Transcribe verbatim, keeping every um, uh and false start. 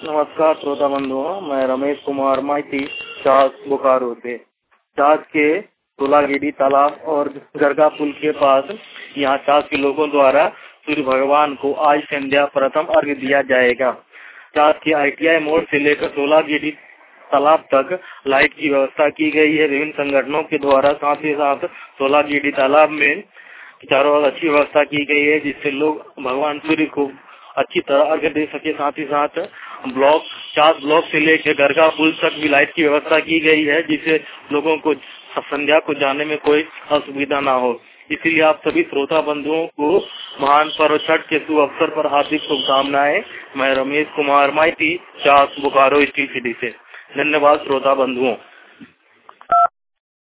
नमस्कार श्रोता बंधुओं, मैं रमेश कुमार माइती चास बोकारो से। चास के तोलागिरी तालाब और गरगा पुल के पास यहाँ चास के लोगों द्वारा सूर्य भगवान को आज संध्या प्रथम अर्घ्य दिया जाएगा। चास के आई टी आई मोड़ से लेकर तोलागिरी तालाब तक लाइट की व्यवस्था की गई है विभिन्न संगठनों के द्वारा। साथ ही साथ तोलागिरी तालाब में चारों ओर अच्छी व्यवस्था की गई है जिससे लोग भगवान सूर्य को अच्छी तरह अर्घ्य दे सके। साथ ही साथ ब्लॉक चास ब्लॉक से लेकर गरगा पुल तक भी लाइट की व्यवस्था की गई है जिससे लोगों को संध्या को जाने में कोई असुविधा ना हो। इसीलिए आप सभी श्रोता बंधुओं को महान पर्व छठ के शुभ अवसर पर हार्दिक शुभकामनाएं। मैं रमेश कुमार माइती चास बोकारो स्टील सिटी से। धन्यवाद श्रोता बंधुओं।